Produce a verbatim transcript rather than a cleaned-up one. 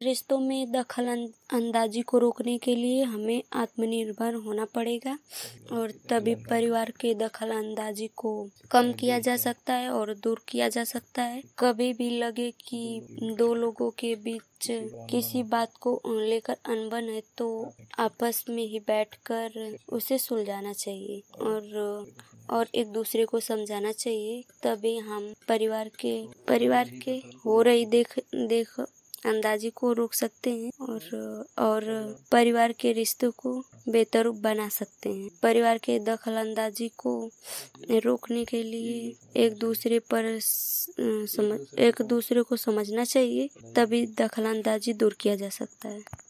रिश्तों में दखल अंदाजी को रोकने के लिए हमें आत्मनिर्भर होना पड़ेगा और तभी परिवार के दखल अंदाजी को कम किया जा सकता है और दूर किया जा सकता है। कभी भी लगे कि दो लोगों के बीच किसी बात को लेकर अनबन है तो आपस में ही बैठकर उसे सुलझाना चाहिए और और एक दूसरे को समझाना चाहिए। तभी हम परिवार के परिवार के हो रही देख देख अंदाजी को रोक सकते हैं और और परिवार के रिश्तों को बेहतर बना सकते हैं। परिवार के दखल अंदाजी को रोकने के लिए एक दूसरे पर समझ एक दूसरे को समझना चाहिए, तभी दखल अंदाजी दूर किया जा सकता है।